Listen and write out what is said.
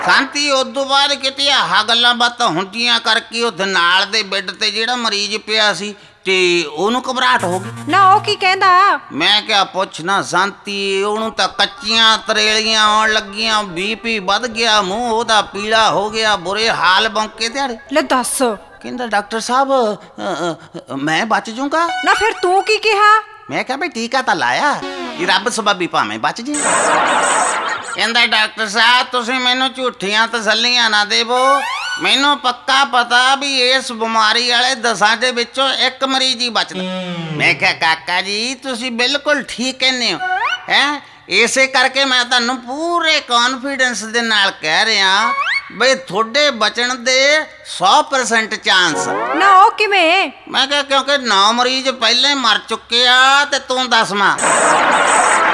ਸ਼ਾਂਤੀ ਉਦੋਂ ਬਾਅਦ ਕਿਤੇ ਆਹ ਗੱਲਾਂ ਬਾਤਾਂ ਹੁੰਦੀਆਂ ਕਰਕੇ ਉੱਥੇ ਨਾਲ ਦੇ ਬੈੱਡ ਤੇ ਜਿਹੜਾ ਮਰੀਜ਼ ਪਿਆ ਸੀ ਤੇ ਉਹਨੂੰ ਘਬਰਾਹਟ ਹੋ ਗਈ। ਨਾ ਉਹ ਕੀ ਕਹਿੰਦਾ? ਮੈਂ ਕਿਹਾ ਪੁੱਛਣਾ ਸ਼ਾਂਤੀ, ਉਹਨੂੰ ਤਾਂ ਕੱਚੀਆਂ ਤਰੇਲੀਆਂ ਆਉਣ ਲੱਗੀਆਂ, BP ਵੱਧ ਗਿਆ, ਮੂੰਹ ਉਹਦਾ ਪੀਲਾ ਹੋ ਗਿਆ, ਬੁਰੇ ਹਾਲ ਬੌਂਕੇ ਦਿਹਾੜੇ। ਲੈ ਦੱਸ। ਕਹਿੰਦਾ ਡਾਕਟਰ ਸਾਹਿਬ ਮੈਂ ਬਚ ਜਾਊਂਗਾ। ਨਾ ਫਿਰ ਤੂੰ ਕੀ ਕਿਹਾ? ਮੈਂ ਕਿਹਾ ਬਈ ਟੀਕਾ ਤਾਂ ਲਾਇਆ, ਇਹ ਰੱਬ ਸਬੱਬੀ ਭਾਵੇਂ ਬਚ ਜੇ। ਕਹਿੰਦਾ ਡਾਕਟਰ ਸਾਹਿਬ ਤੁਸੀਂ ਮੈਨੂੰ ਝੂਠੀਆਂ ਤਸੱਲੀਆਂ ਨਾ ਦੇਵੋ, ਮੈਨੂੰ ਪੱਕਾ ਪਤਾ ਵੀ ਇਸ ਬਿਮਾਰੀ ਵਾਲੇ 10 ਦੇ ਵਿੱਚੋਂ ਇੱਕ ਮਰੀਜ਼ ਹੀ ਬਚਦਾ। ਮੈਂ ਕਿਹਾ ਕਾਕਾ ਜੀ ਤੁਸੀਂ ਬਿਲਕੁਲ ਠੀਕ ਕਹਿੰਦੇ ਹੋ, ਹੈ ਇਸੇ ਕਰਕੇ ਮੈਂ ਤੁਹਾਨੂੰ ਪੂਰੇ ਕੌਨਫੀਡੈਂਸ ਦੇ ਨਾਲ ਕਹਿ ਰਿਹਾ ਬਈ ਤੁਹਾਡੇ ਬਚਣ ਦੇ 100% ਚਾਂਸ। ਨਾ ਉਹ ਕਿਵੇਂ? ਮੈਂ ਕਿਹਾ ਕਿਉਂਕਿ 9 ਮਰੀਜ਼ ਪਹਿਲਾਂ ਹੀ ਮਰ ਚੁੱਕੇ ਆ ਤੇ ਤੂੰ 10ਵਾਂ।